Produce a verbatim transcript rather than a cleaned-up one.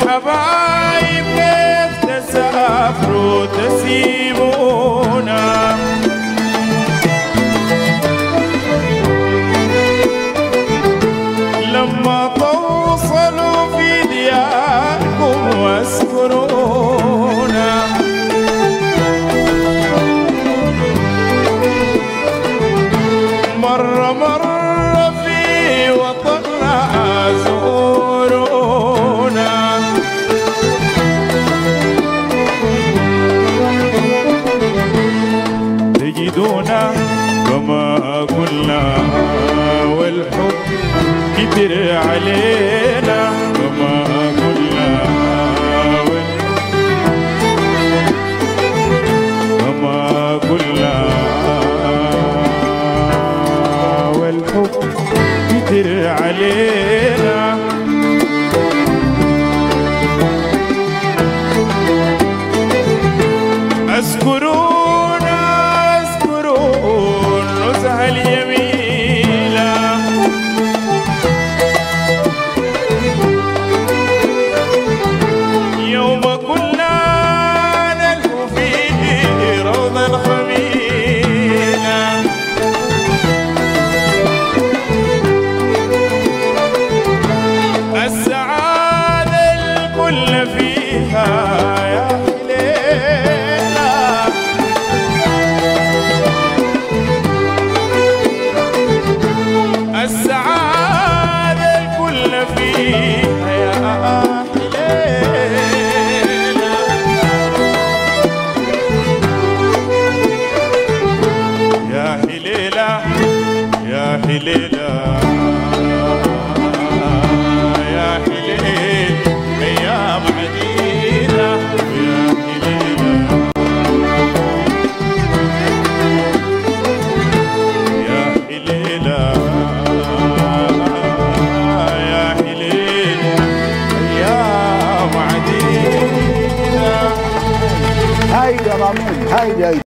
حبايب كيف تسافروا تسيبونا، لما توصلوا في دياركم واذكرونا. مرة مرة في وطننا زورونا، تجدونا كما قلنا والحب كتر علينا، كما قلنا كما قلنا والحب كتر علينا. اذكرونا اذكروا النزهة الجميلة، يوم كنا نلهو فيه روضا خميلة، السعادة الكل فيها يا حليلة، السعادة الكل فيها يا حليلة. يا حليلة يا حليلة يا حليل أيام عديدة، يا حليلة يا حليلة يا حليل أيام عديدة. هايدا مامون هايدا.